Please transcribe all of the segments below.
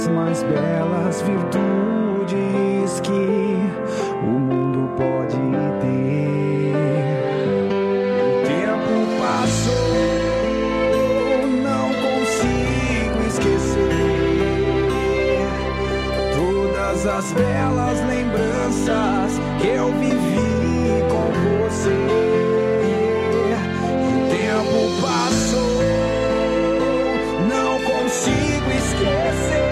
mais belas virtudes que o mundo pode ter. O tempo passou, não consigo esquecer todas as belas lembranças que eu vivi com você. O tempo passou, não consigo esquecer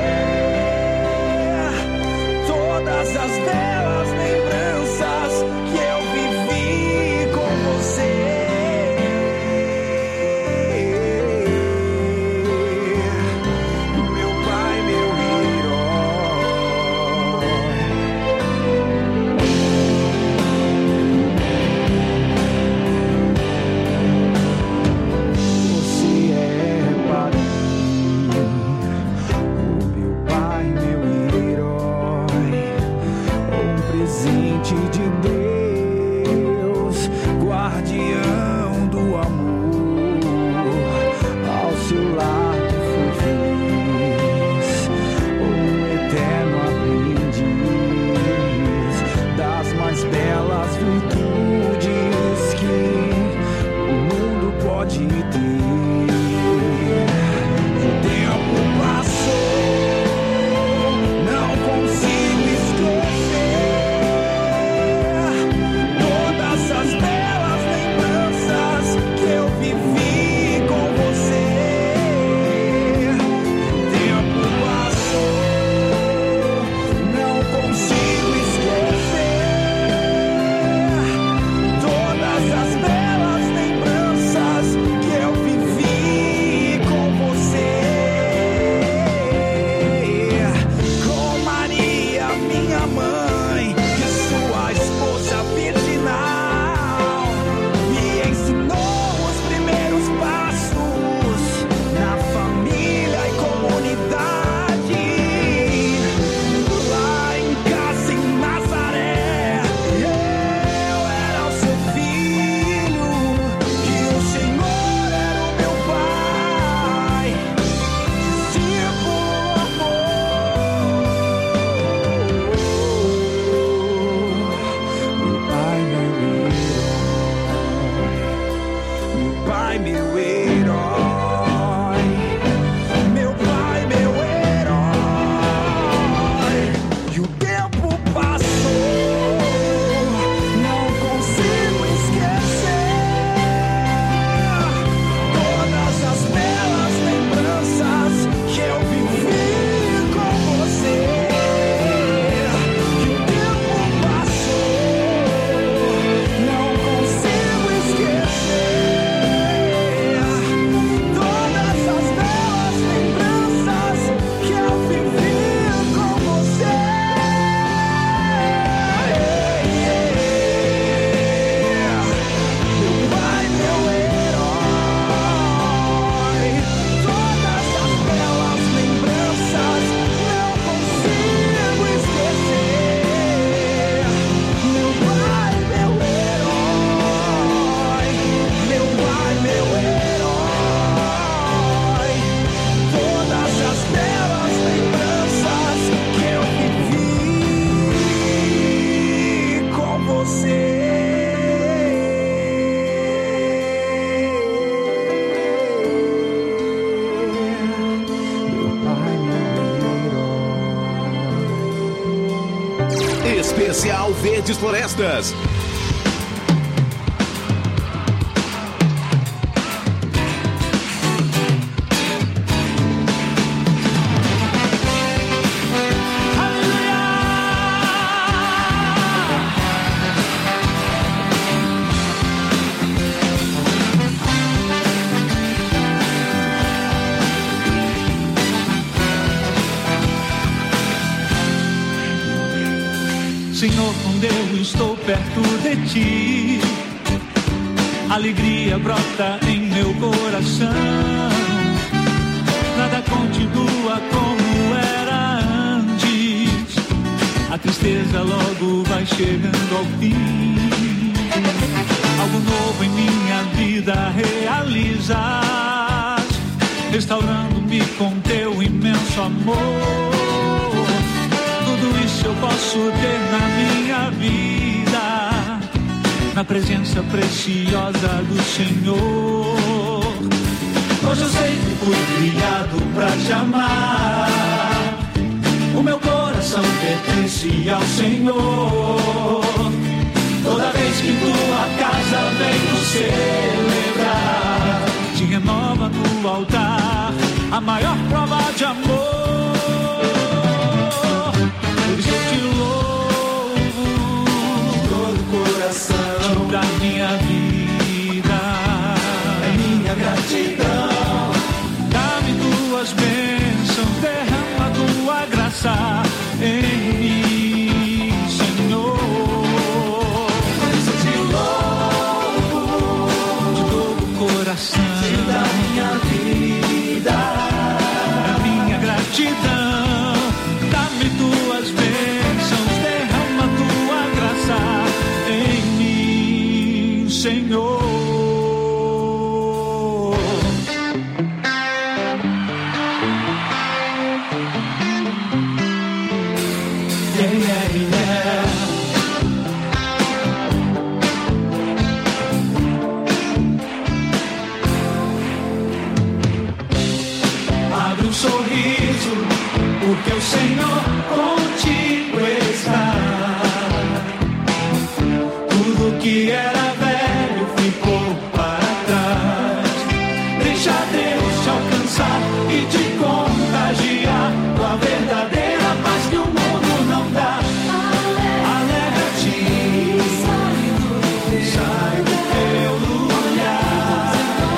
todas as belas lembranças que eu vivi com você. Meu pai, meu herói. Você é para mim o meu pai, meu herói, um presente de Deus, guardião do amor. Ao seu lado fui feliz, um eterno aprendiz das mais belas virtudes que o mundo pode ter. O tempo passou, não consigo esquecer todas as belas lembranças que eu vivi com você. O tempo passou, não consigo esquecer todas as belas lembranças que eu vivi com você. Com Maria, minha mãe, e sua esposa virginal, me ensinou os primeiros passos na família e comunidade. Lá em casa em Nazaré, eu era o seu filho, que o Senhor era o meu pai, discípulo amor. Meu pai, meu herói. Meu pai, meu herói. Meu pai, meu herói. E o tempo passou, não consigo esquecer todas as belas lembranças que eu vivi com você. E o tempo passou, não consigo esquecer todas as belas lembranças que eu vivi com você. Meu pai, meu herói, todas as belas lembranças não consigo esquecer. Meu pai, meu herói, meu pai, meu herói, todas as belas lembranças que eu vivi com você. Meu pai, meu herói. Especial Verdes Florestas. Senhor, quando eu estou perto de ti, alegria brota em meu coração. Nada continua como era antes, a tristeza logo vai chegando ao fim. Algo novo em minha vida realizas, restaurando-me com teu imenso amor. Tudo isso eu posso ter na minha vida, na presença preciosa do Senhor. Hoje eu sei que fui criado pra te amar. O meu coração pertence ao Senhor. Toda vez que tua casa venho celebrar, te renova no altar a maior prova de amor. Por isso eu te louvo de todo o coração, da minha vida, é minha gratidão. Dá-me tuas bênçãos, derrama tua graça em mim, Senhor. Por isso eu te louvo de todo o coração, da minha vida, a minha gratidão. Dá-me tuas bênçãos, derrama tua graça em mim, Senhor. Sorriso, porque o Senhor contigo está. Tudo que era velho ficou para trás. Deixa Deus te alcançar e te contagiar com a verdadeira paz que o mundo não dá. Alegra-te, sai do teu lugar.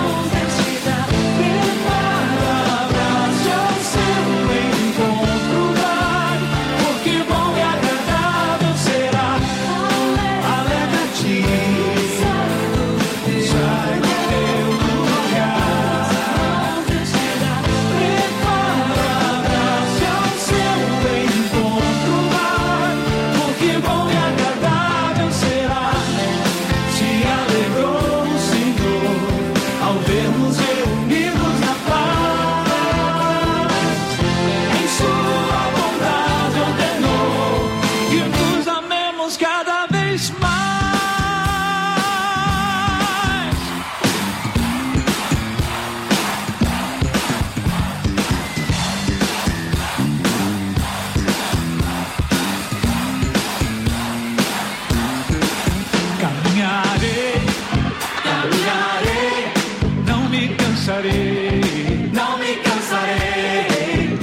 Não me cansarei,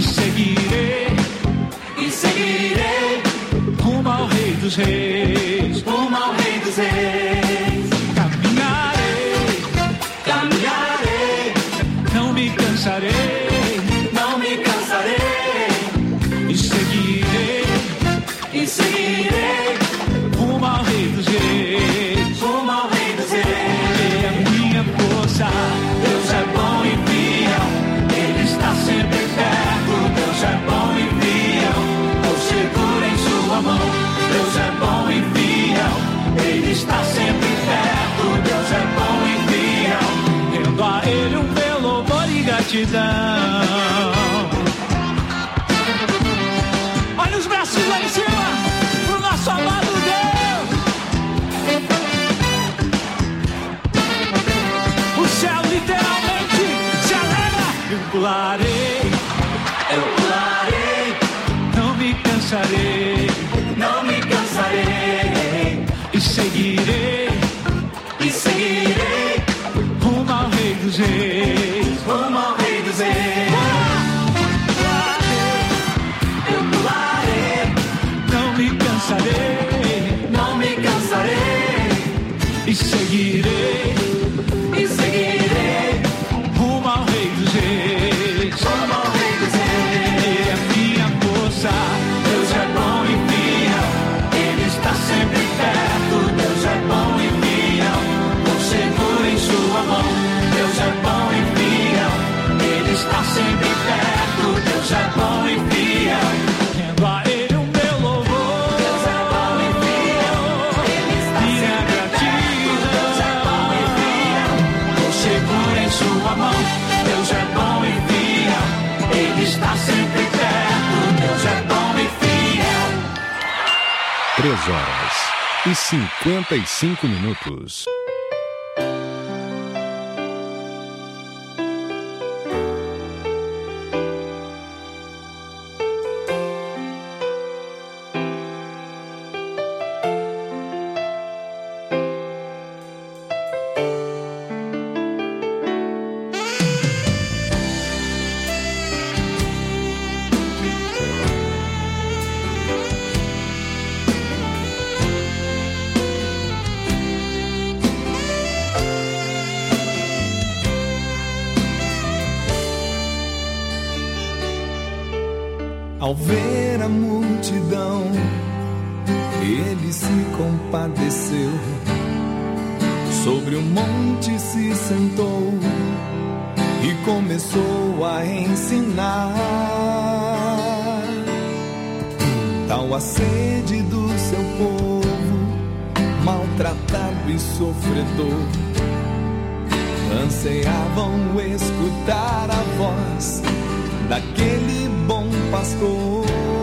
e seguirei rumo ao Rei dos Reis, caminharei, não me cansarei, e seguirei rumo ao Rei dos Reis, é a minha força. Deus é bom e fiel, Ele está sempre perto. Deus é bom e fiel, eu seguro em sua mão. Deus é bom e fiel, Ele está sempre perto. Deus é bom e fiel, rendo a Ele um meu louvor e gratidão. Olha os braços lá em cima pro nosso amado Deus. O céu literalmente se alegra. Eu pularei, não me cansarei, e seguirei rumo ao Rei dos Reis, Eu pularei, não me cansarei, e seguirei rumo ao Rei dos Reis, Ele é a minha força. Deus é bom e fiel, Ele está sempre perto. Deus é bom e fiel, eu seguro em sua mão. Deus é bom e fiel, Ele está sempre perto. Deus é bom e fiel, rendo a Ele o meu louvor. Deus é bom e fiel, Ele está sempre perto. Deus é bom 2h55. Ao ver a multidão, ele se compadeceu. Sobre o monte se sentou e começou a ensinar. Tal a sede do seu povo, maltratado e sofredor, ansiavam escutar a voz daquele bom pastor,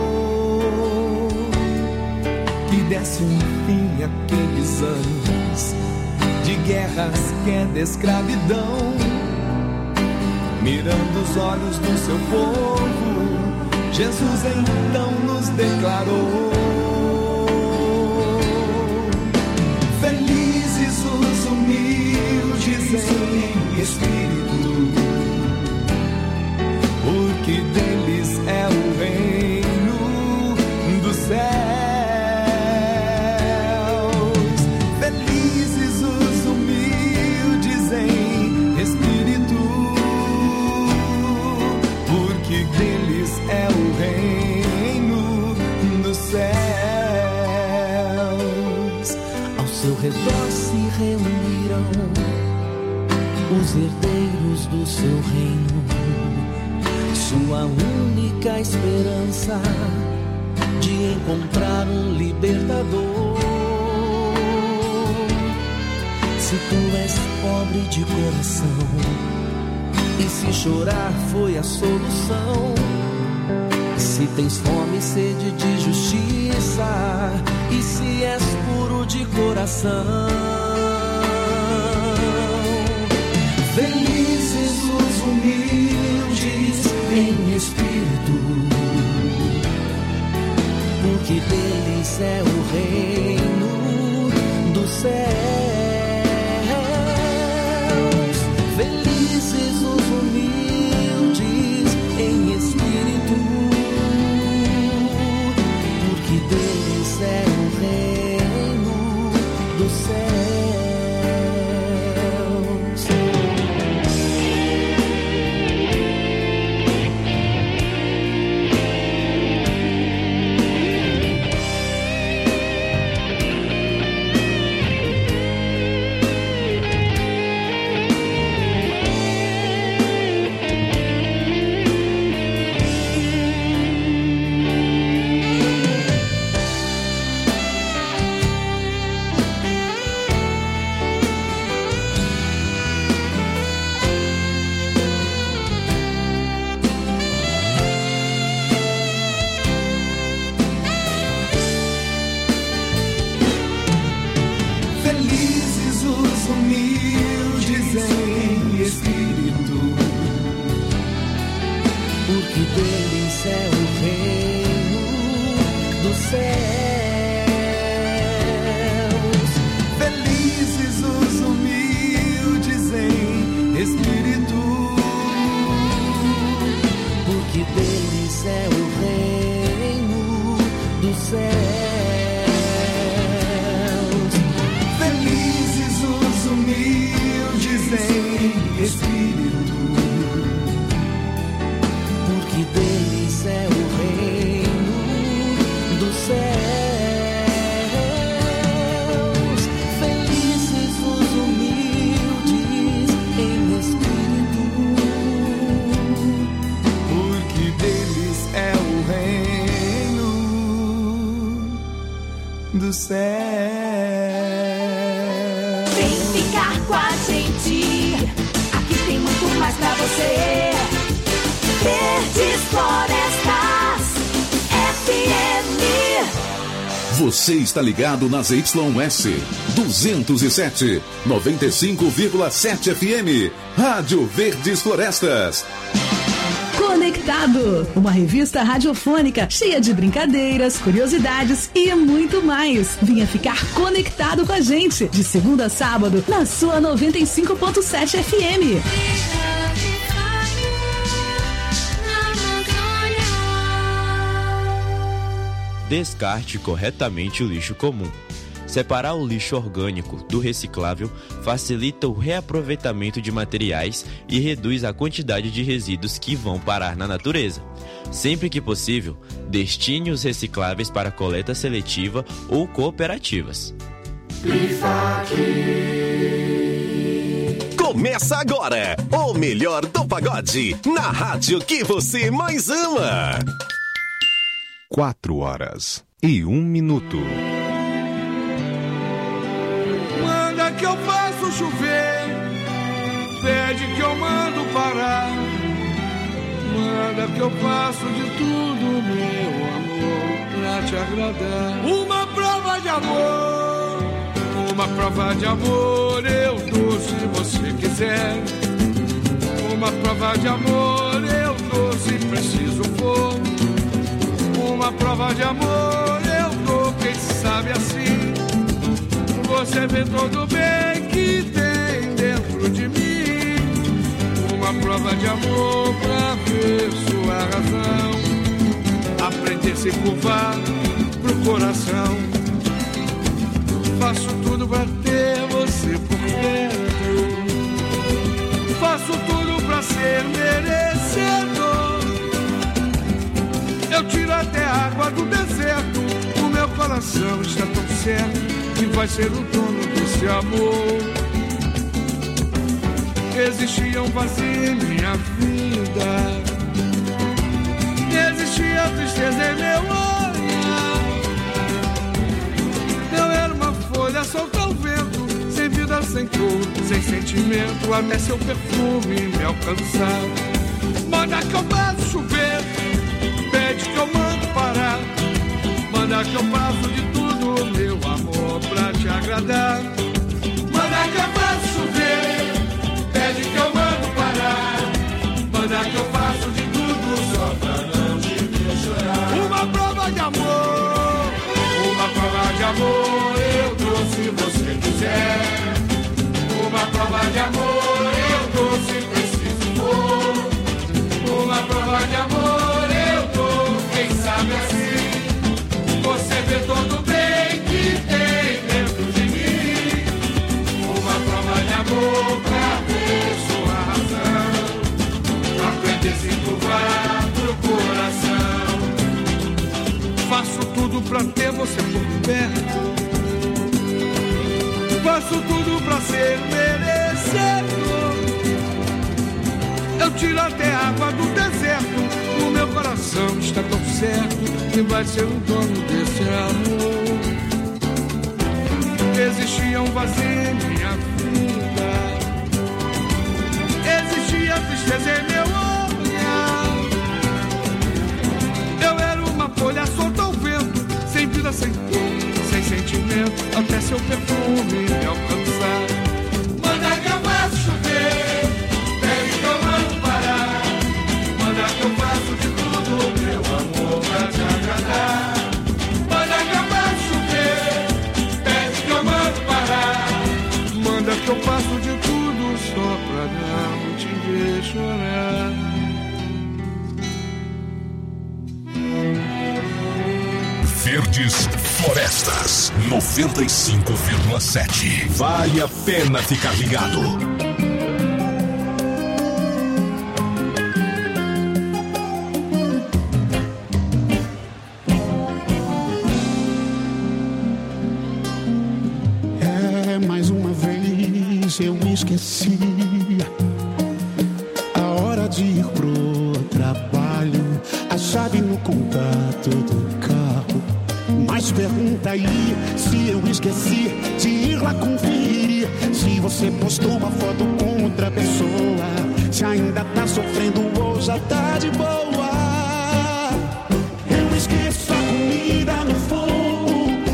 que desse um fim àqueles anos de guerras, queda, escravidão. Mirando os olhos do seu povo, Jesus então nos declarou: felizes os humildes em espírito, porque deles é o reino dos céus. Felizes os humildes em espírito, porque deles é o reino dos céus. Ao seu redor se reuniram os herdeiros do seu reino, sua única esperança de encontrar um libertador. Se tu és pobre de coração e se chorar foi a solução, se tens fome e sede de justiça e se és puro de coração, felizes os humildes em espírito, porque deles é o reino dos céus. Felizes os humildes em espírito, porque deles é o reino dos céus. Do céu. Vem ficar com a gente, aqui tem muito mais pra você. Verdes Florestas FM. Você está ligado nas YS 207, 95,7 FM. Rádio Verdes Florestas. Conectado, uma revista radiofônica cheia de brincadeiras, curiosidades e muito mais. Venha ficar conectado com a gente, de segunda a sábado, na sua 95,7 FM. Descarte corretamente o lixo comum. Separar o lixo orgânico do reciclável facilita o reaproveitamento de materiais e reduz a quantidade de resíduos que vão parar na natureza. Sempre que possível, destine os recicláveis para coleta seletiva ou cooperativas. Começa agora o melhor do pagode na rádio que você mais ama. 4h01. Manda que eu faço chover, pede que eu mando parar. Manda que eu faço de tudo, meu amor, pra te agradar. Uma prova de amor, uma prova de amor eu dou se você quiser. Uma prova de amor eu dou se preciso for. Uma prova de amor eu dou, quem sabe assim você vê todo o bem que tem dentro de mim. Uma prova de amor pra ver sua razão, aprender a se curvar pro coração. Faço tudo pra ter você por perto, faço tudo pra ser merecedor. Eu tiro até a água do deserto, o meu coração está tão certo que vai ser o dono desse amor. Existia um vazio em minha vida, existia tristeza em meu olhar. Eu era uma folha solta ao vento, sem vida, sem cor, sem sentimento, até seu perfume me alcançar. Manda que eu faço chover, pede que eu mando parar. Manda que eu faço de tudo, meu amor, pra te agradar. Manda que eu faço chover, pede que eu mando parar. Manda que eu faço de tudo, só pra não te ver chorar. Uma prova de amor, uma prova de amor eu dou se você quiser. Uma prova de amor eu dou se preciso for. Uma prova de amor eu dou, quem sabe assim você vê todo o bem que tem dentro de mim. Uma prova de amor pra ver sua razão, aprender a se curvar pro coração. Faço tudo pra ter você por perto, faço tudo pra ser merecedor. Eu tiro até a água do deserto, o meu coração está tão certo que vai ser o dono desse amor. Existia um vazio em minha vida, existia tristeza em meu olhar. Eu era uma folha solta ao vento, sem vida, sem cor, sem sentimento, até seu perfume me alcançar. Manda que eu faço chover, pede que eu mando parar. Manda que eu faço de tudo, meu amor, pra te agradar. Manda que eu faço chover, pede que eu mando parar. Manda que eu faço de tudo, só pra não te ver chorar. Verdes Florestas 95,7. Vale a pena ficar ligado. Mais uma vez eu esqueci a hora de ir pro trabalho, a chave no contato do carro. Mas pergunta aí se eu esqueci de ir lá conferir se você postou uma foto com outra pessoa, se ainda tá sofrendo ou já tá de boa. Eu esqueço a comida no fogo,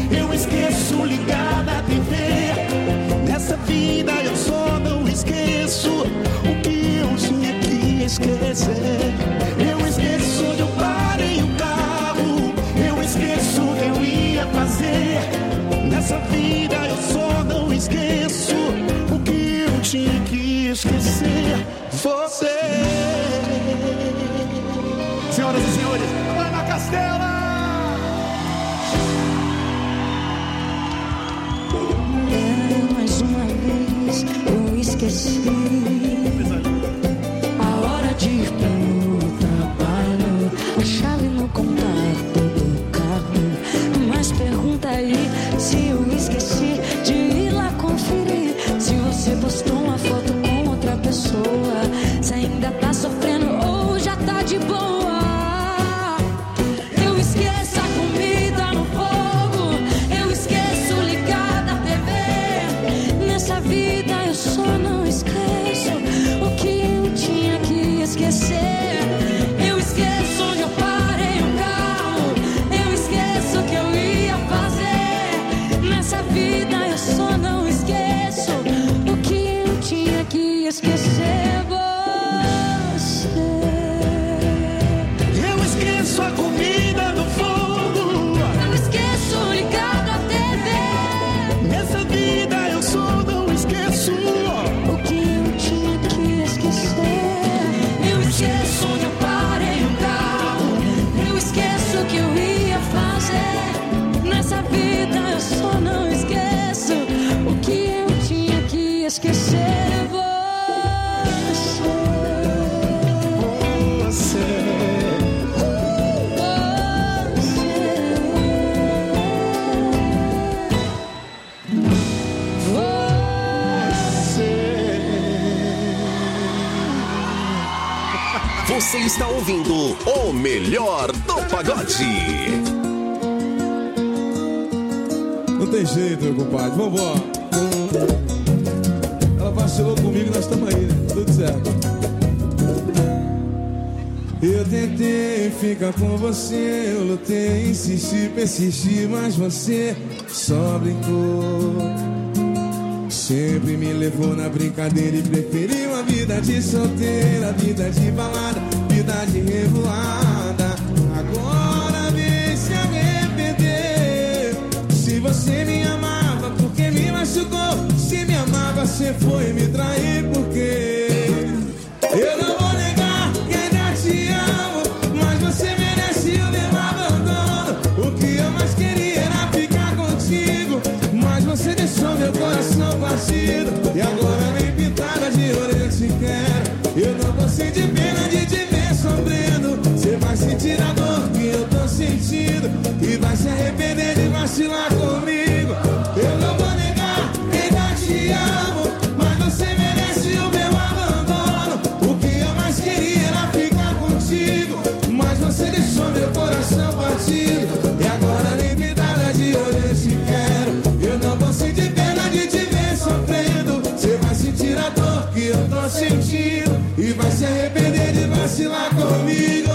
você. Senhoras e senhores, Ana Castela! Mais uma vez eu esqueci a hora de ir pro trabalho, a chave no contato do carro. Mas pergunta aí se eu esqueci de ir lá conferir se você postou uma foto com outra pessoa, se ainda tá sofrendo ou já tá de boa. Eu esqueço a comida no fogo, eu esqueço ligar da TV. Nessa vida eu só não esqueço o que eu tinha que esquecer. Eu esqueço onde eu parei o carro, eu esqueço o que eu ia fazer. Nessa vida eu só não esqueço o que eu tinha que esquecer. Eu esqueço a comida no fogo, eu esqueço ligar da TV. nessa vida eu só não esqueço o que eu tinha que esquecer. Eu esqueço onde eu parei o carro, eu esqueço o que eu ia fazer. Nessa vida eu só não esqueço o que eu tinha que esquecer. Você está ouvindo o melhor do pagode. Não tem jeito, meu compadre. Vambora. Ela vacilou comigo, nós estamos aí, né? Tudo certo. Eu tentei ficar com você, eu lutei, insisti, persisti, mas você só brincou. Sempre me levou na brincadeira e preferiu a vida de solteira, vida de balada, vida de revoada. Agora vem se arrepender. Se você me amava, porque me machucou? Se me amava, você foi me trair, porque eu não vou negar que ainda te amo, mas você merece o meu abandono. O que eu mais queria era ficar contigo, mas você deixou meu coração partido. E agora nem pintada de orelha eu te quero. Eu não vou sentir pena de te ver sofrendo. Você vai sentir a dor que eu tô sentindo e vai se arrepender de vacilar comigo. Eu não vou negar que ainda te amo, mas você merece o meu abandono. O que eu mais queria era ficar contigo, mas você deixou meu coração partido. E agora nem pintada de orelha eu te quero. Eu não vou sentir pena de te ver sofrendo. Você vai sentir a dor que eu tô sentindo e vai se arrepender de vacilar comigo.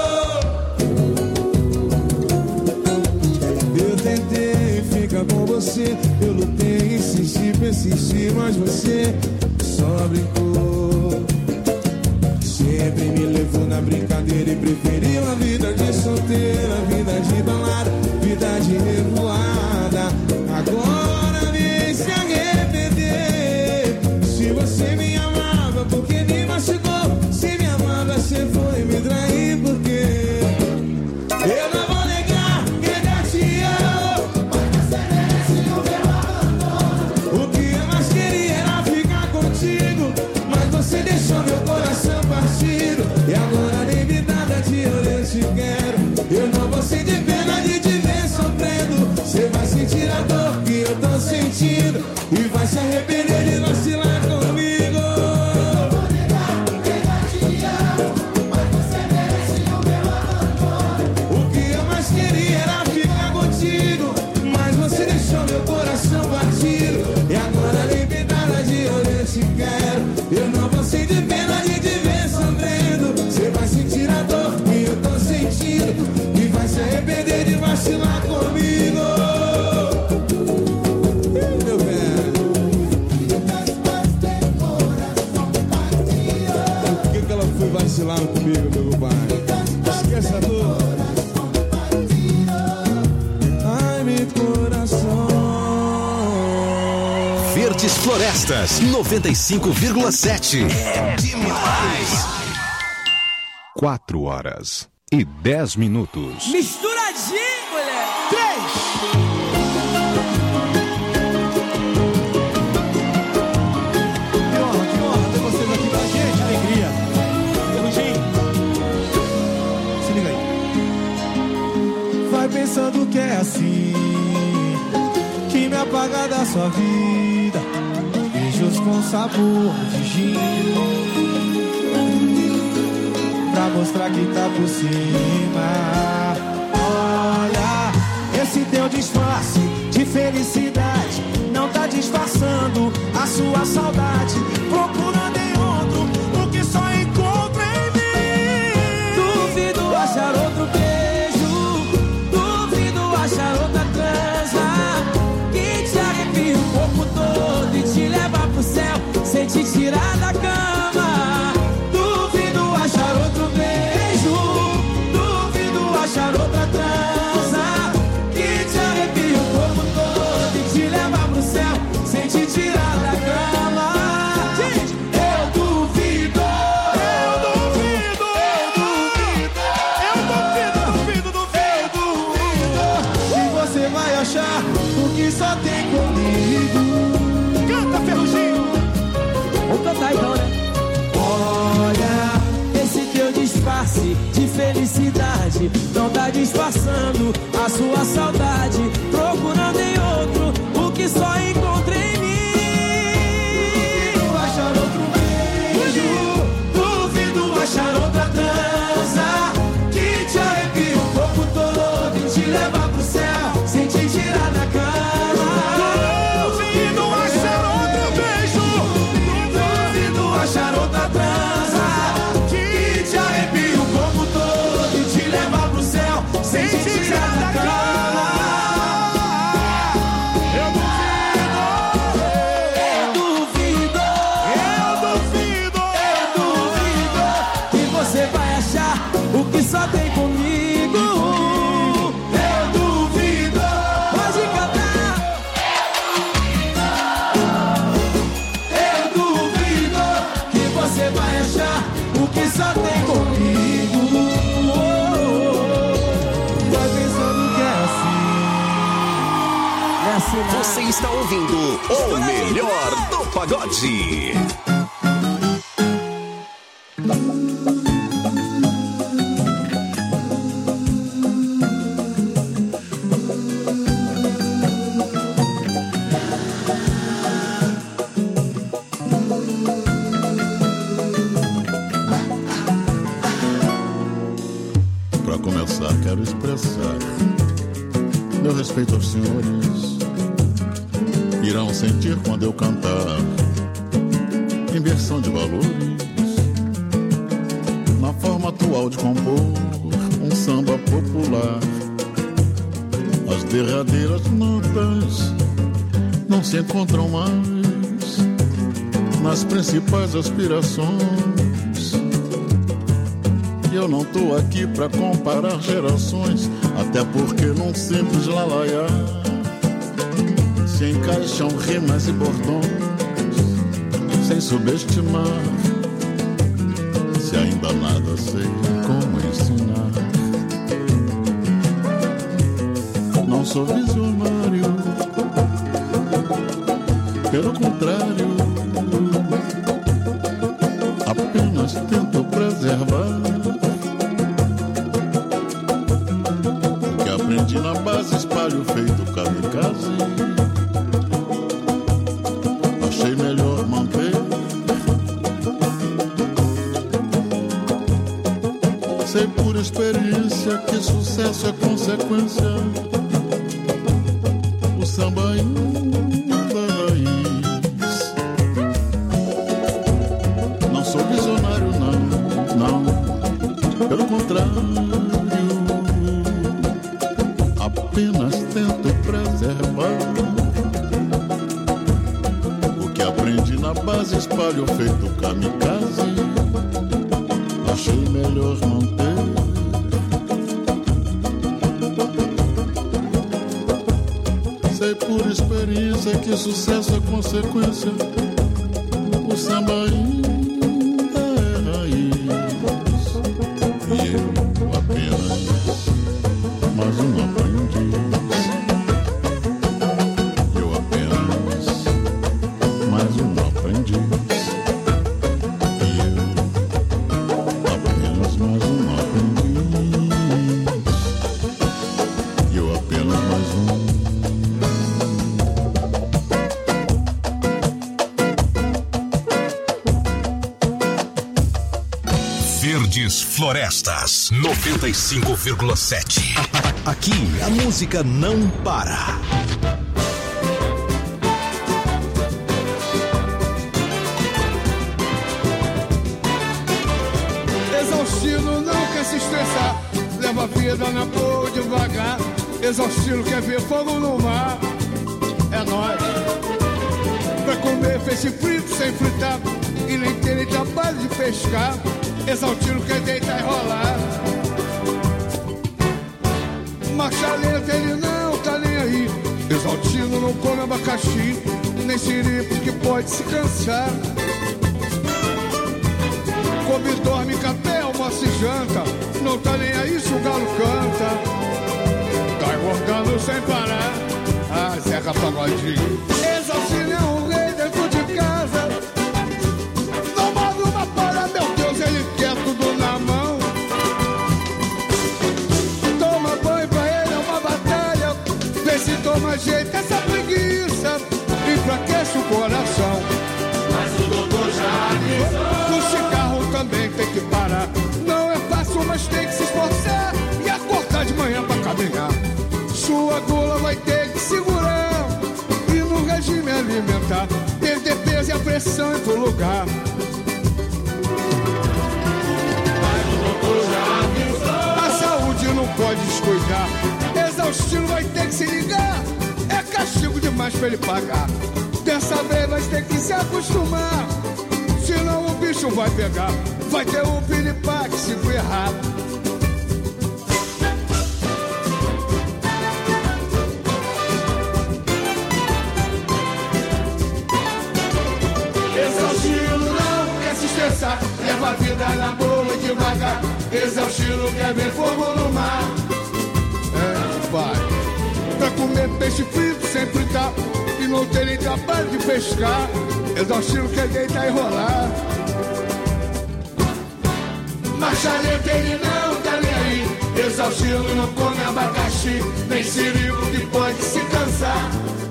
Eu tentei ficar com você, eu lutei, insisti, persisti, mas você só brincou. Sempre me levou na brincadeira e preferiu a vida de solteira, vida de balada, vida de revoada. Agora vem se arrepender. Se você me amava, porque me machucou? Se me amava, você foi me trair, porque eu não vou negar que ainda te amo, mas você merece o meu abandono. O que eu mais queria era ficar contigo, mas você deixou meu coração partido. E agora nem me nada de eu te quero. Eu não vou sentir pena Verdes Florestas, 95,7. É demais. 4 horas e 10 minutos. Misturadinho, mulher. 3. Que honra ter vocês aqui com a gente, alegria. Ferrugem, se liga aí. Vai pensando que é assim, que me apaga da sua vida. Beijos com sabor de gin, pra mostrar que tá por cima. Olha, esse teu disfarce de felicidade não tá disfarçando a sua saudade, procurando em outro o que só encontra em mim. Duvido achar outro beijo, duvido achar outra transa que te arrepia o corpo todo e te leva pro céu sem te tirar da cama. Duvido achar outro beijo, duvido achar outra transa que te arrepia o corpo todo e te leva pro céu sem te tirar da cama. Gente, eu duvido, eu duvido, que você vai achar o que só tem comigo. Canta, Ferrugem! Vamos cantar então, né? Olha, esse teu disfarce de felicidade não tá disfarçando a sua saudade, procurando em outro o que só encontra em mim. Duvido achar outro beijo, duvido achar outra transa que te arrepia o corpo todo e te leva pro céu sem te tirar da cama. Duvido achar outro beijo, duvido achar outra transa que te arrepia o corpo todo e te leva pro céu sem te tirar da cama. Eu duvido, que você vai achar o que só tem comigo. Eu duvido, pode cantar. Eu duvido que você vai achar o que só tem comigo. Vai pensando que é assim, é assim. Você está ouvindo o melhor do pagode. Para começar, quero expressar meu respeito aos senhores. Irão sentir quando eu cantar inversão de valores na forma atual de compor um samba popular. As derradeiras notas não se encontram mais nas principais aspirações. E eu não tô aqui pra comparar gerações, até porque num simples lalaiá se encaixam rimas e bordões, sem subestimar. Se ainda nada sei como ensinar, não sou visionário, pelo contrário, apenas tento preservar o que aprendi na base, espalho feito kamikaze. Achei melhor manter, sei por experiência que sucesso é consequência. O samba ainda é raiz. Não sou visionário, não, pelo contrário, apenas tento preservar o que aprendi na base, espalho feito kamikaze. Achei melhor manter, sei sei por experiência que sucesso é consequência. O samba ainda é raiz. E eu apenas mais um aprendiz. Eu apenas mais um aprendiz. E eu apenas mais um aprendiz. E eu apenas mais um. Verdes Florestas 95,7. Aqui a música não para. Exaustido não quer se estressar, leva a vida na boa devagar. Exaustido quer ver fogo no mar. É nóis. Pra comer peixe frito sem fritar e nem ter trabalho de pescar. Exaltino quer deitar e rolar. Marcha lenta ele não tá nem aí. Exaltino não come abacaxi, nem siri porque pode se cansar. Come, dorme, café, almoça e janta, não tá nem aí se o galo canta. Tá engordando sem parar. Ah, Zeca Pagodinho. Exaltino é um rei dentro de casa. Tomando uma palha, meu Deus, ele quer tudo na mão. Toma banho pra ele é uma batalha. Vê se toma jeito essa preguiça, enfraquece o coração. Mas o doutor já avisou. O cigarro também tem que parar. Não é fácil, mas tem que se esforçar e acordar de manhã pra caminhar. Sua gula vai ter que segurar e no regime alimentar perder peso e a pressão em todo lugar. A saúde não pode descuidar. Exaustivo vai ter que se ligar. É castigo demais pra ele pagar. Dessa vez vai ter que se acostumar, senão o bicho vai pegar. Vai ter um piripaque se ferrar. Exaustivo não quer se estressar, leva a vida na boa e devagar. Exaustivo quer ver fogo no mar. É, vai. Pra comer peixe frito sem fritar e não ter nem trabalho de pescar. Exaustivo quer deitar e rolar. Marcha lenta ele não tá nem aí. Exaustivo não come abacaxi, nem sirico que pode se cansar.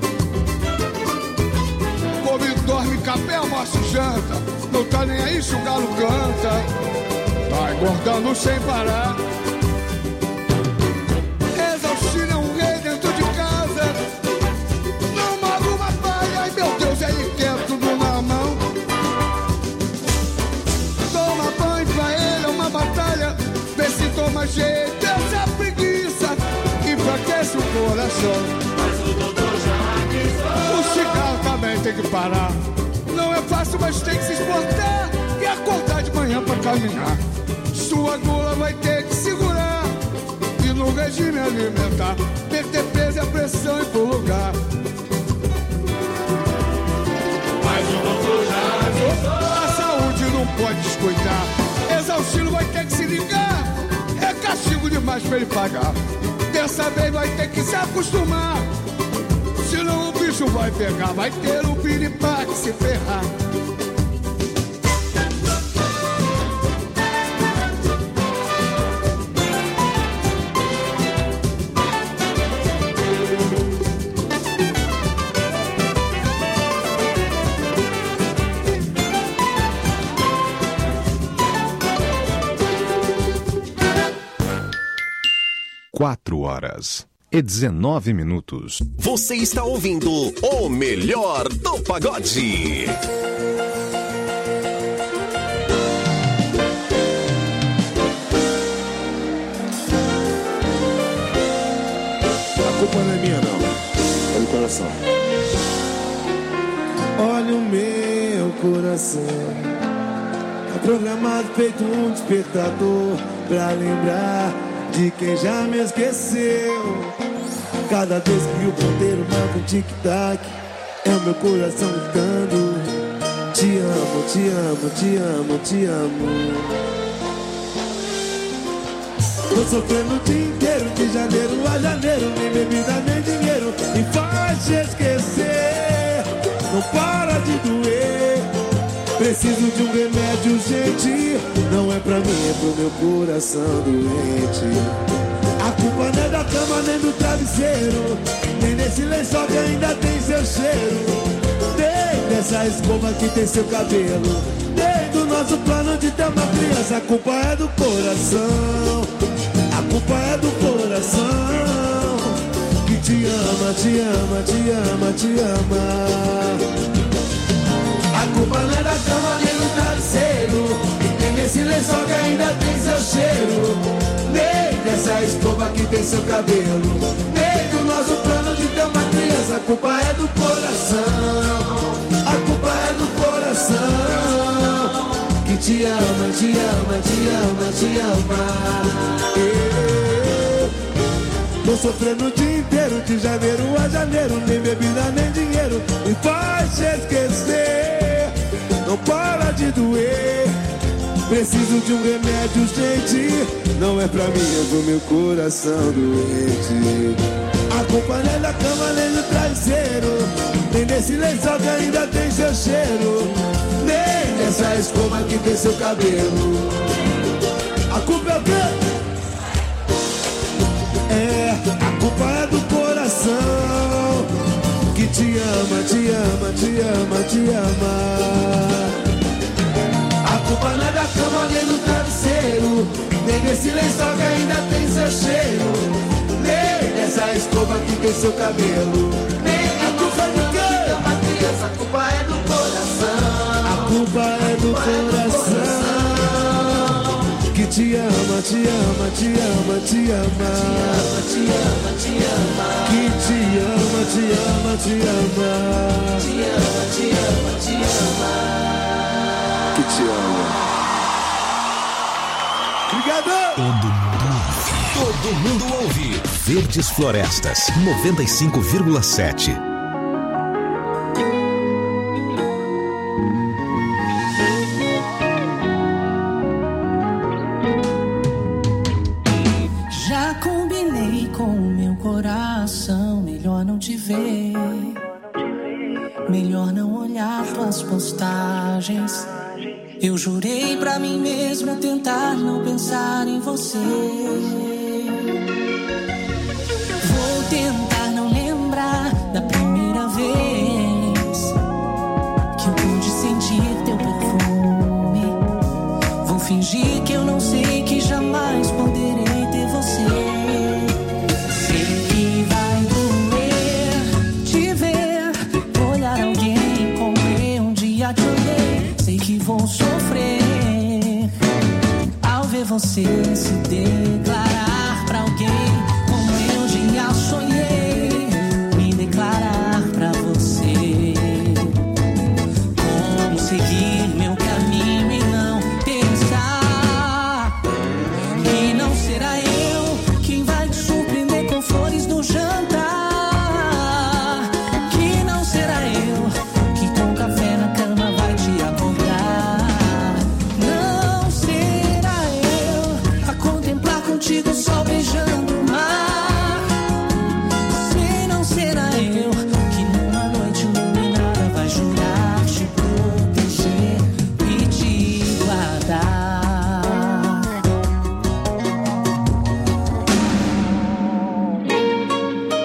Come, dorme, café, almoça e janta, não tá nem aí se o galo canta. Tá engordando sem parar. Exaustivo é um rei dentro de casa. Não maga uma palha, ai meu Deus, ele quer tudo na mão. Toma banho pra ele é uma batalha. Vê se toma jeito essa preguiça, enfraquece o coração. Mas o doutor já avisou. O cigarro também tem que parar. Não é fácil, mas tem que se exportar e acordar de manhã pra caminhar. Sua gula vai ter que segurar e no regime alimentar perder peso e a pressão em todo lugar. Mas o doutor já avisou. A saúde não pode descuidar. Exaustivo vai ter que se ligar. É castigo demais pra ele pagar. Dessa vez vai ter que se acostumar, senão o bicho vai pegar. Vai ter um piripaque se ferrar. Quatro horas e 19 minutos. Você está ouvindo o melhor do pagode. A culpa não é minha, não. É do coração. Olha o meu coração, tá programado feito um despertador pra lembrar de quem já me esqueceu. Cada vez que o ponteiro marca um tic-tac, é o meu coração gritando: te amo, te amo, te amo, te amo. Tô sofrendo o dia inteiro, de janeiro a janeiro. Nem bebida, nem dinheiro me faz te esquecer. Não para de doer. Preciso de um remédio urgente. Não é pra mim, é pro meu coração doente. A culpa não é da cama, nem do travesseiro, nem desse lençol que ainda tem seu cheiro, nem dessa escova que tem seu cabelo, nem do nosso plano de ter uma criança. A culpa é do coração. A culpa é do coração que te ama, te ama, te ama, te ama. A culpa não é da cama, nem do travesseiro, nem desse lençol que ainda tem seu cheiro, nem dessa escova que tem seu cabelo, nem do nosso plano de ter uma criança. A culpa é do coração. A culpa é do coração que te ama, te ama, te ama, te ama. Tô sofrendo o dia inteiro, de janeiro a janeiro. Nem bebida, nem dinheiro me faz te esquecer. Não para de doer. Preciso de um remédio urgente. Não é pra mim, é pro meu coração doente. A culpa não é da cama, nem do travesseiro, nem desse lençol que ainda tem seu cheiro, nem dessa escova que tem seu cabelo. A culpa é o quê? A culpa é do coração que te ama, te ama, te ama, te ama. A culpa não é da cama, nem do travesseiro, nem desse lençol que ainda tem seu cheiro, nem dessa escova que tem seu cabelo. A culpa é do quê? A culpa é do coração. A culpa é do coração que te ama, te ama, te ama, te ama. Te ama, te ama. Que te ama, te ama, te ama. Te ama, te ama, te ama. Que te ama. Obrigado! Todo mundo ouve. Verdes Florestas, 95,7. Já combinei com o meu coração, melhor não te ver, melhor não olhar tuas postagens. Eu jurei pra mim mesma tentar não pensar em você. Vou tentar não lembrar da primeira vez que eu pude sentir teu perfume. Vou fingir que eu não sei, que jamais poderei ter você. Sei que vai doer te ver, olhar alguém como eu um dia te olhei. Sei que vou sofrer ao ver você se declarar pra alguém como eu já sonhei me declarar pra você. Como seguir meu caminho e não pensar que não será eu quem vai te surpreender com flores no jantar, que não será eu que com café na cama vai te acordar, não será eu a contemplar contigo o sol beijando o mar, se não será eu que numa noite iluminada vai jurar te proteger e te guardar.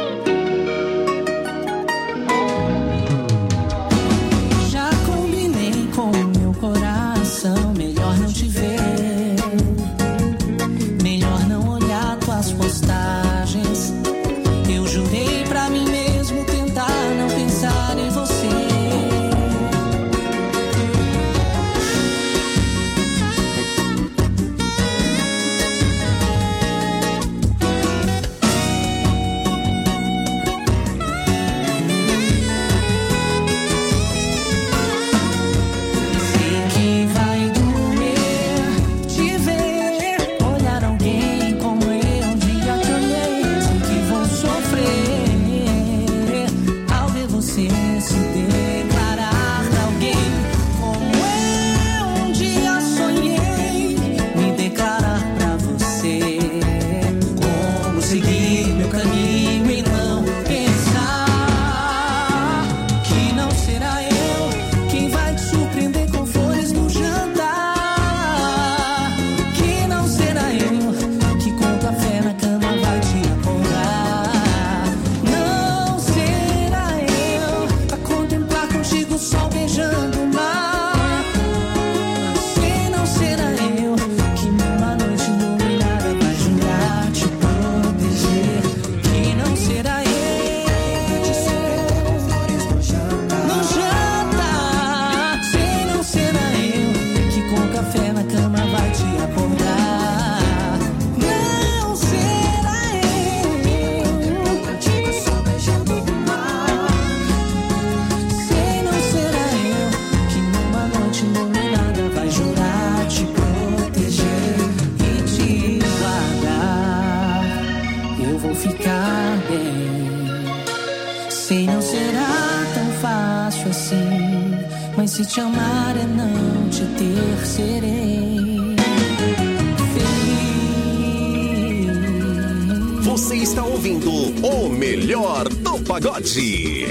ficar bem. Sei, não será tão fácil assim, mas se te amar é não te ter, serei feliz. Você está ouvindo o melhor do pagode.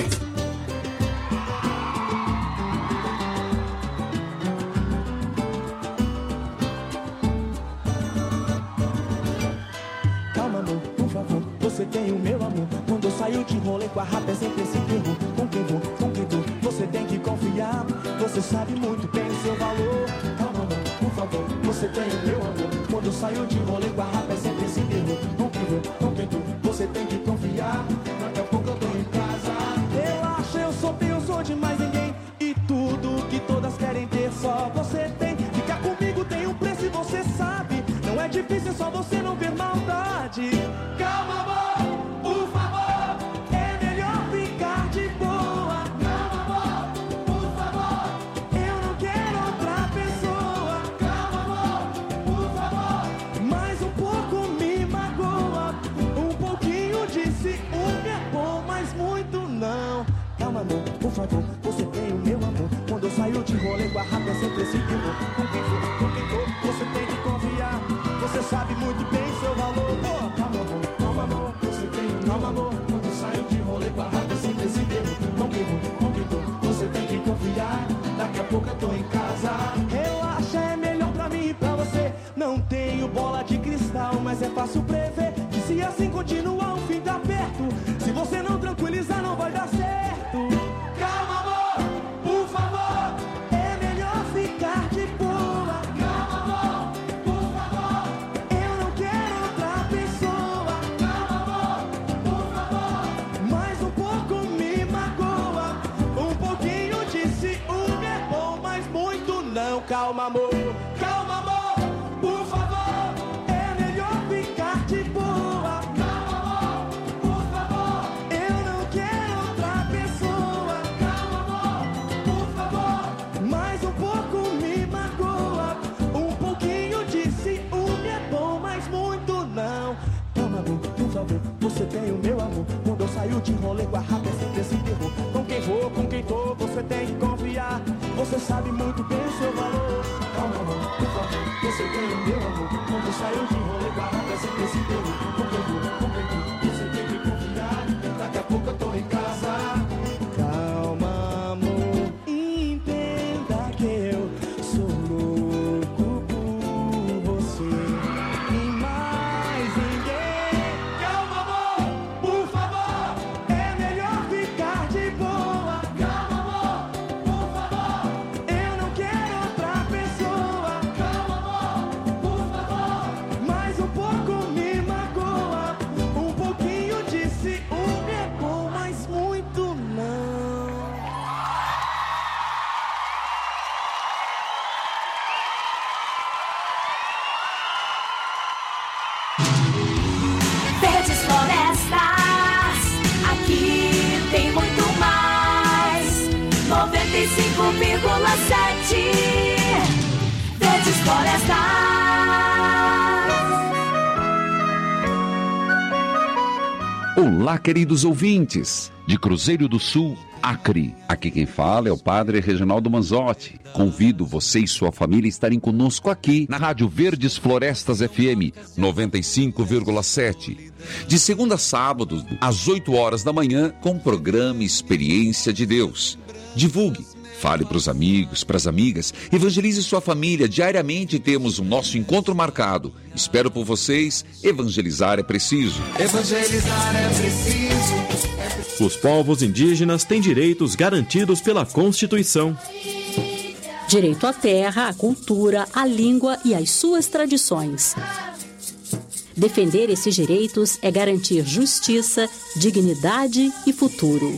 Calma, amor, por favor, você tem o meu amor. Quando eu saio de rolê com a rapa é sempre esse terror. Com quem vou, você tem que confiar. Você sabe muito bem o seu valor. Calma, amor, por favor, você tem o meu amor. Quando eu saio de rolê com a rapa é sempre esse terror. Com quem vou, você tem que confiar. Daqui a pouco eu tô em casa. Relaxa, eu sou de mais ninguém. E tudo que todas querem ter só você tem. Ficar comigo tem um preço e você sabe. Não é difícil, é só você não ver maldade. Calma, amor, por favor, é melhor ficar de boa. Calma, amor, por favor, eu não quero outra pessoa. Calma, amor, por favor, mais um pouco me magoa. Um pouquinho de ciúme é bom, mas muito não. Calma, amor, por favor, você tem o meu amor. Quando eu saio de rolê com a rapa é sempre esse terror. Com quem for, você tem que confiar. Você sabe muito bem seu valor. Oh, calma, amor, você tem o meu amor. Quando eu saio de rolê com a rapa é sempre esse terror. Com quem for, você tem que confiar. Daqui a pouco eu tô em casa. Relaxa, é melhor pra mim e pra você. Não tenho bola de cristal, mas é fácil prever que se assim continuar o fim tá perto. Se você não tranquilizar não vai dar certo. Calma, amor, por favor, é melhor ficar de boa. Calma, amor, por favor, eu não quero outra pessoa. Calma, amor, por favor, mais um pouco me magoa. Um pouquinho de ciúme é bom, mas muito não. Calma, amor, por favor, é melhor ficar de boa. Calma, amor, por favor, eu não quero outra pessoa. Calma, amor, por favor, mais um pouco me magoa. Um pouquinho de ciúme é bom, mas muito não. Calma, amor, por favor, você tem o meu amor. Quando eu saio de rolê com a rapa é sempre esse terror. Com quem vou, com quem tô, você tem que confiar. Você sabe muito bem o seu valor. Calma, amor, por favor, você tem o meu amor. Quando eu saio de rolê com a rapa é sempre esse terror. Com quem vou, você tem que confiar. Daqui a pouco eu tô em casa. Calma, amor, entenda que eu sou louco por você e mais ninguém. Calma, amor, por favor, é melhor ficar de boa. Calma, amor, por favor, eu não quero outra pessoa. Calma, amor, por favor, mais um pouco me magoa. Um pouquinho de ciúme é bom, mas muito não. Verdes Florestas, aqui tem muito mais. 95,7 Verdes Florestas. Olá, queridos ouvintes, de Cruzeiro do Sul, Acre. Aqui quem fala é o Padre Reginaldo Manzotti. Convido você e sua família a estarem conosco aqui na Rádio Verdes Florestas FM 95,7. De segunda a sábado, às 8 horas da manhã, com o programa Experiência de Deus. Divulgue, fale para os amigos, para as amigas, evangelize sua família. Diariamente temos o nosso encontro marcado. Espero por vocês. Evangelizar é preciso. Evangelizar é preciso. Os povos indígenas têm direitos garantidos pela Constituição. Direito à terra, à cultura, à língua e às suas tradições. Defender esses direitos é garantir justiça, dignidade e futuro.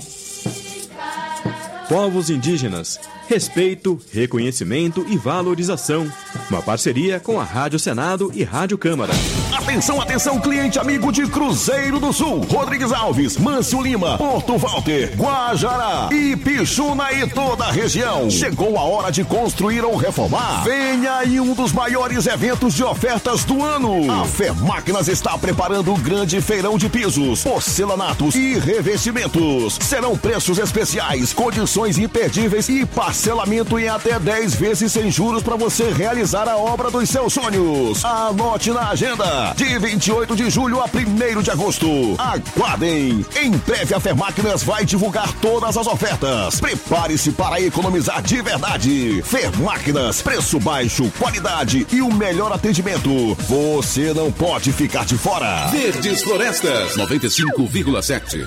Povos indígenas, respeito, reconhecimento e valorização. Uma parceria com a Rádio Senado e Rádio Câmara. Atenção, atenção, cliente amigo de Cruzeiro do Sul, Rodrigues Alves, Mâncio Lima, Porto Walter, Guajará, Ipixuna e toda a região. Chegou a hora de construir ou reformar? Venha aí um dos maiores eventos de ofertas do ano. A Fermáquinas está preparando um grande feirão de pisos, porcelanatos e revestimentos. Serão preços especiais, condições imperdíveis e parcelamento em até 10 vezes sem juros para você realizar a obra dos seus sonhos. Anote na agenda, de 28 de julho a 1º de agosto. Aguardem! Em breve a Fermáquinas vai divulgar todas as ofertas. Prepare-se para economizar de verdade. Fermáquinas, preço baixo, qualidade e o melhor atendimento. Você não pode ficar de fora. Verdes Florestas 95,7.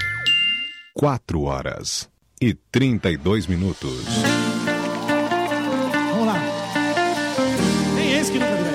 4h32. Vamos lá. Tem esse que nunca virá.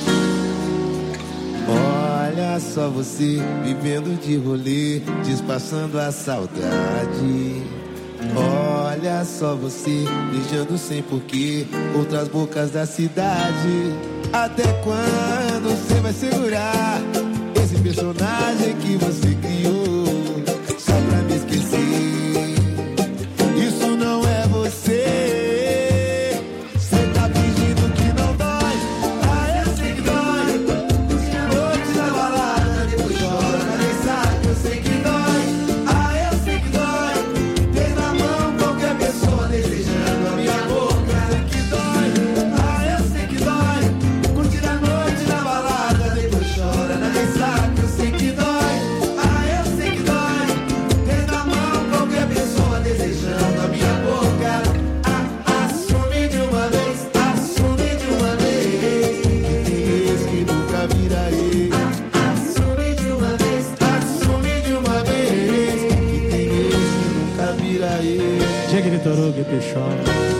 Olha só você vivendo de rolê, disfarçando a saudade. Olha só você beijando sem porquê outras bocas da cidade. Até quando você vai segurar esse personagem que você criou só pra me esquecer? Isso não é você. Você tá fingindo que não dói. Ah, eu sei que dói. Cozinha a noite na balada, depois chora na ressaca. Eu sei que dói. Ah, eu sei que dói. Ter na mão qualquer pessoa desejando a minha boca. Eu sei que dói. Ah, eu sei que dói. Curtir a noite na balada, depois chora na ressaca. Eu sei que dói. Ah, eu sei que dói. Ter na mão qualquer pessoa desejando a minha boca. Assume de uma vez, assume de uma vez. Que tem ex que nunca vira ex. Assume de uma vez, assume de uma vez. Que tem ex que nunca vira ex. Chega, Vitor Hugo e Peixoto.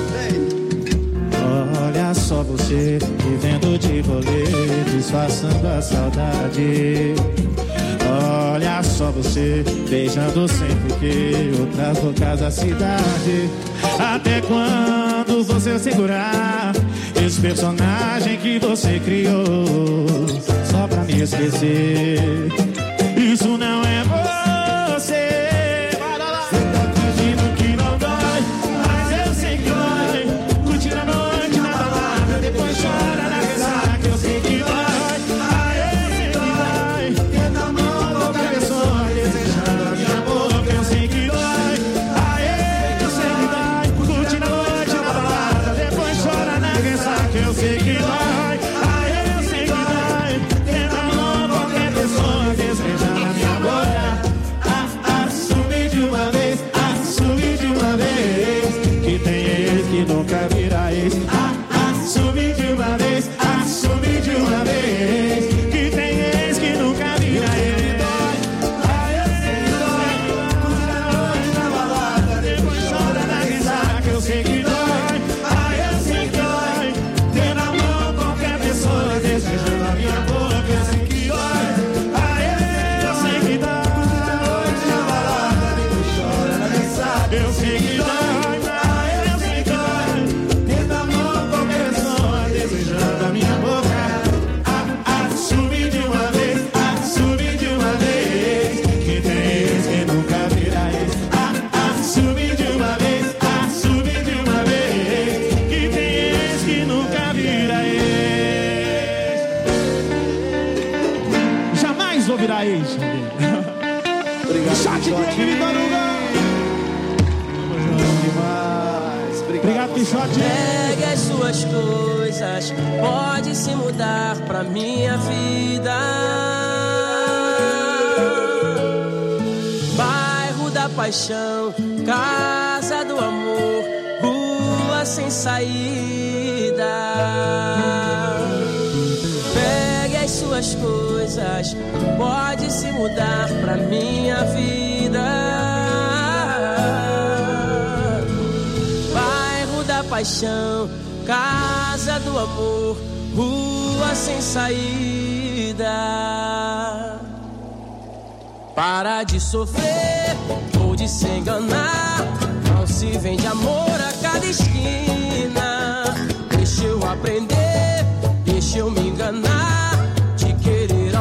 Olha só você vivendo de rolê, disfarçando a saudade. Olha só você beijando sem porquê outras bocas da cidade. Até quando você vai segurar esse personagem que você criou só pra me esquecer? Isso não é você. Você tá fingindo que não dói, mas eu sei que dói. Curtir a noite na balada, depois chora na ressaca. Eu sei que dói. Ah, eu sei que dói. Ter na mão qualquer pessoa desejando a minha boca. Eu sei que dói. Ah, eu sei que dói. Curtir a noite na balada, depois chora na ressaca. Eu sei que dói. Ah, eu sei que dói. Ter na mão qualquer pessoa desejando a minha boca. Assume de uma vez, assume de uma vez. Que tem ex que nunca vira ex. Assume de uma vez, assume de uma vez. Que tem ex que nunca vira ex. Ah, eu sei que dói. Curtir a noite na balada, depois chora na ressaca. Eu sei que dói. Ah, eu sei que dói. Ter na mão qualquer pessoa desejando a minha boca. Eu sei que dói. Ah, eu sei que dói. Curtir a noite na balada, depois chora na ressaca. Eu sei que dói. Ah, eu sei que dói. Ter na mão qualquer pessoa desejando a minha boca. Assume de uma vez, assume de uma vez. Que tem ex que nunca vira ex. Assume de uma vez, assume de uma vez. Que tem ex que nunca vira ex. Jamais vou virar ex. Obrigado. Chat Vitor Hugo. Obrigado, Pichote. Pegue as suas coisas, pode se mudar pra minha vida. Bairro da paixão, casa do amor, rua sem saída. Pegue as suas coisas, pode se mudar pra minha vida. Paixão, casa do amor, rua sem saída. Para de sofrer ou de se enganar, não se vende amor a cada esquina. Deixa eu aprender, deixa eu me enganar, de querer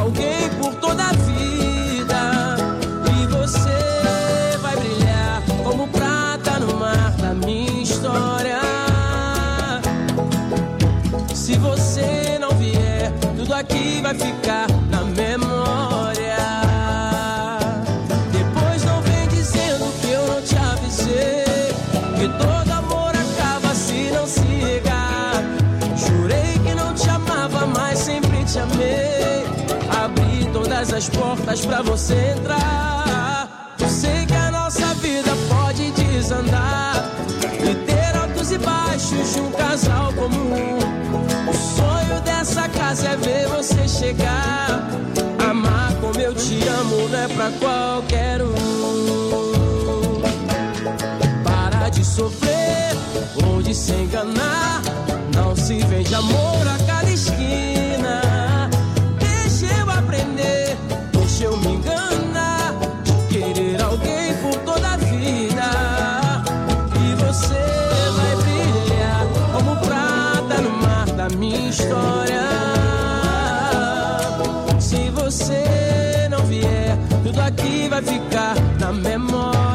as portas pra você entrar. Eu sei que a nossa vida pode desandar e ter altos e baixos de um casal comum. O sonho dessa casa é ver você chegar. Amar como eu te amo não é pra qualquer um. Para de sofrer ou de se enganar. Não se vende amor a cada esquina. Deixa eu aprender, deixa eu me enganar. Querer alguém por toda a vida. E você vai brilhar como prata no mar da minha história. Se você não vier, tudo aqui vai ficar na memória.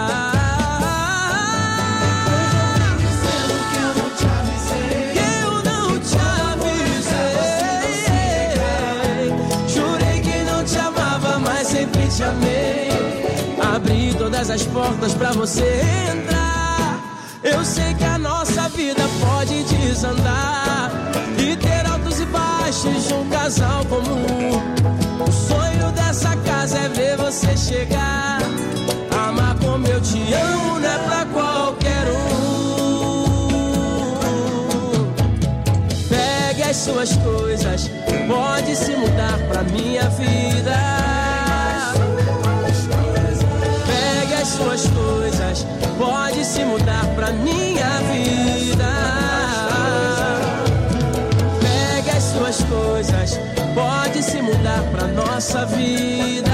Te amei, abri todas as portas pra você entrar. Eu sei que a nossa vida pode desandar e ter altos e baixos de um casal comum. O sonho dessa casa é ver você chegar. Amar como eu te amo não é pra qualquer um. Pegue as suas coisas, pode se mudar pra minha vida. As suas coisas, pode se mudar pra minha vida. Pega as suas coisas, pode se mudar pra nossa vida.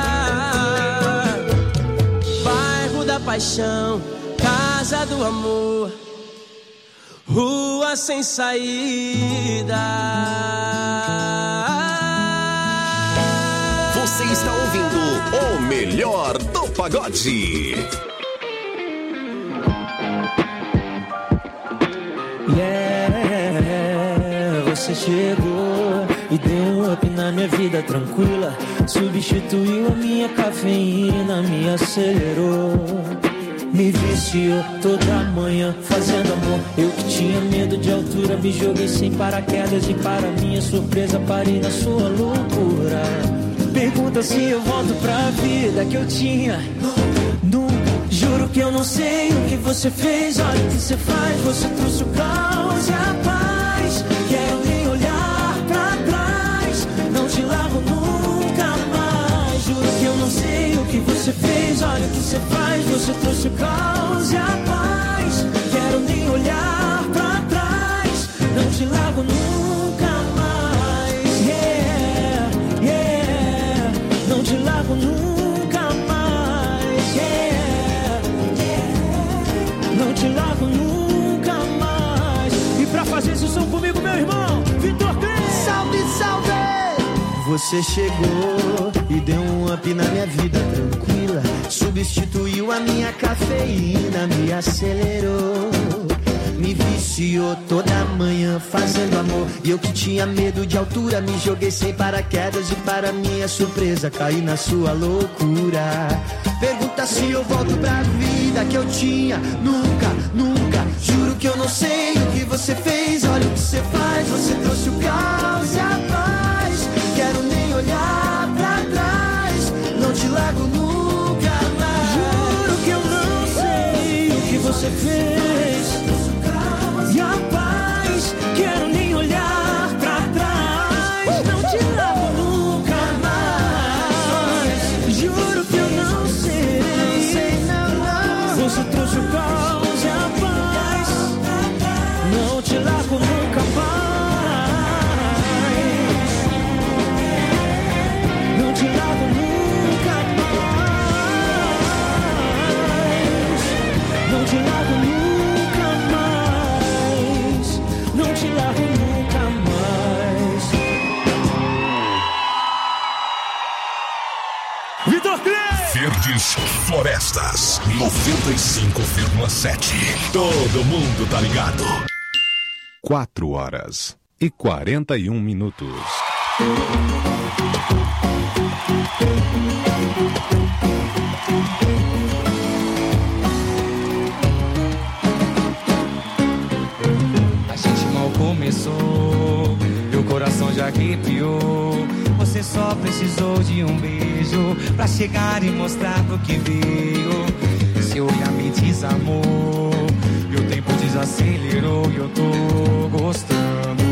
Bairro da paixão, casa do amor, rua sem saída. Você está ouvindo o melhor do pagode. Yeah, você chegou e deu um up na minha vida tranquila. Substituiu a minha cafeína, me acelerou. Me viciou toda manhã fazendo amor. Eu que tinha medo de altura, me joguei sem paraquedas e para minha surpresa parei na sua loucura. Pergunta se eu volto pra vida que eu tinha. Nunca, juro que eu não sei o que você fez. Olha o que você faz, você trouxe o caos e a paz. Quero nem olhar pra trás, não te largo nunca mais. Juro que eu não sei o que você fez. Olha o que você faz, você trouxe o caos e a paz. Quero nem olhar pra trás, não te largo nunca mais. Yeah, yeah, não te largo nunca mais. Yeah, yeah, não te largo nunca mais. E pra fazer esse som comigo, meu irmão, Vitor Clê. Salve, salve! Você chegou e deu um up na minha vida tranquila. Substituiu a minha cafeína, me acelerou. Me viciou toda manhã fazendo amor. E eu que tinha medo de altura, me joguei sem paraquedas e para minha surpresa caí na sua loucura. Pergunta se eu volto pra vida que eu tinha. Nunca, nunca, juro que eu não sei o que você fez. Olha o que você faz, você trouxe o caos e a paz. Quero nem olhar pra trás, não te largo nunca mais. Juro que eu não sei o que você fez. E a paz, quero nem olhar pra trás, não te largo nunca mais. Juro que eu não sei, você trouxe o caos e a paz, não te largo nunca mais. Não te largo nunca mais. Não te largo nunca mais. Não te largo nunca mais. Vitor Clê! Verdes Florestas 95,7. Todo mundo tá ligado. 4h41. A gente mal começou, meu coração já arrepiou. Você Você só precisou de um beijo pra chegar e mostrar pro que veio. Seu olhar me desarmou e o tempo desacelerou. E eu tô gostando,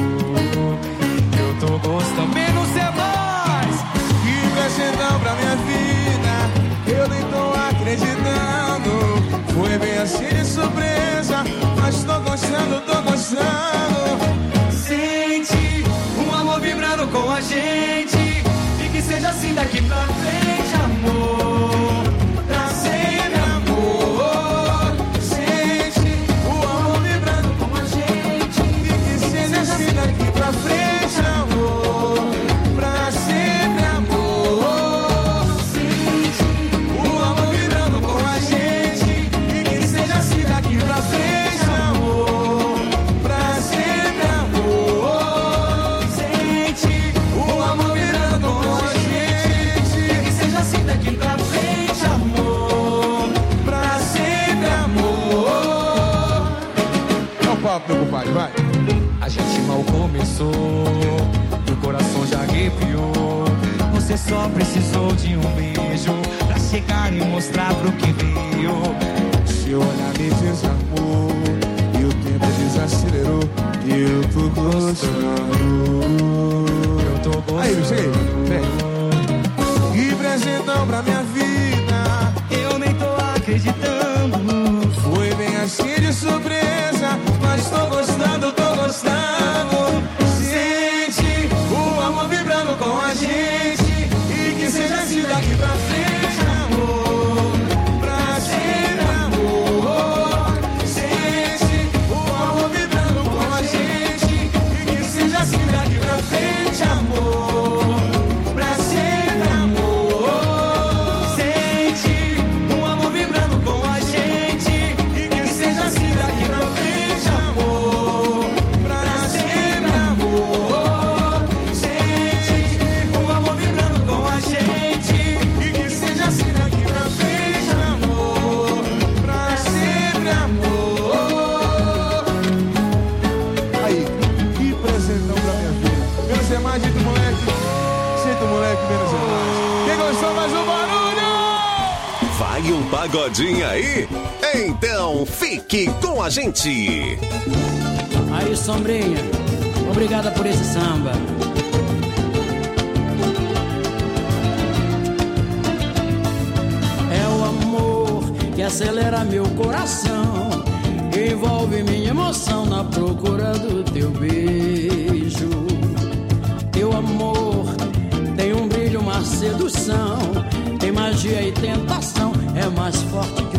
eu tô gostando. Menos é mais. Que presentão pra minha vida, eu nem tô acreditando. Foi bem assim de surpresa, mas tô gostando, tô gostando. Sente um amor vibrando com a gente, e que seja assim daqui pra frente, amor. Pra sempre, amor. Sente o amor vibrando com a gente, e que seja assim daqui pra frente, amor. Pra sempre, amor. Sente o amor vibrando com a gente, e que seja assim daqui pra frente, amor. Pra sempre, amor. Sente o amor vibrando com a gente, e que seja assim daqui pra frente, amor. Pra sempre, amor. É o papo, meu compadre, vai. A gente mal começou, o coração já arrepiou. Você só precisou de um beijo pra chegar e mostrar pro que veio. Seu olhar me desarmou e o tempo desacelerou. Eu tô gostando, eu tô gostando. Aí, cheguei, vem. Que presentão pra minha vida, eu nem tô acreditando. Foi bem assim de surpresa, mas tô gostando, tô gostando. Sente o amor vibrando com a gente, e que seja assim daqui pra frente, amor. Pra sempre, amor. Sente o amor vibrando com a gente, e que seja assim daqui pra frente, amor. Pra sempre, amor. Sente o amor vibrando com a gente, e que seja assim daqui pra frente, amor. Pra sempre, amor. Sente o amor vibrando com a gente, e que seja assim daqui pra frente, amor. Pra sempre, amor. Aí, que presentão pra minha vida. Menos é mais, dito moleque. Sinto moleque, menos é mais. Quem gostou, mais um barulho? Vai um pagodinho aí? Então fique com a gente. Aí, Sombrinha, obrigada por esse samba. É o amor que acelera meu coração, envolve minha emoção na procura do teu beijo. Teu amor tem um brilho, uma sedução, tem magia e tentação, é mais forte